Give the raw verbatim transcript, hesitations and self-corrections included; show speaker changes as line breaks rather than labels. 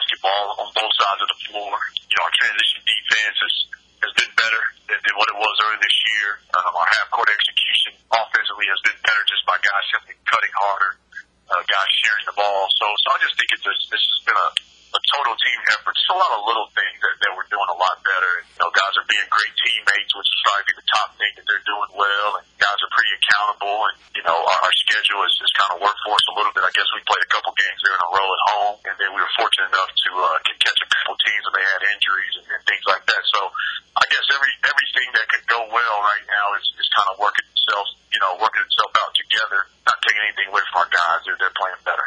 basketball on both sides of the floor. You know, our transition defense is, has been better than, than what it was earlier this year. Um, our half-court execution offensively has been better just by guys simply cutting harder, uh, guys sharing the ball. So, so I just think it's a, this has been a, a total team effort. Just a lot of little things that, that we're doing a lot better. And, you know, guys are being great teammates, which is probably the top thing that they're doing well. And guys are pretty accountable. And, you know, our, our schedule is, is kind of worked for us a little bit. I guess we played a couple games there in a row at home. And then we were fortunate enough to uh, catch a couple teams and they had injuries and, and things like that. So I guess every everything that could go well right now is, is kind of working itself, you know, working itself out together. Not taking anything away from our guys. They're, they're playing better.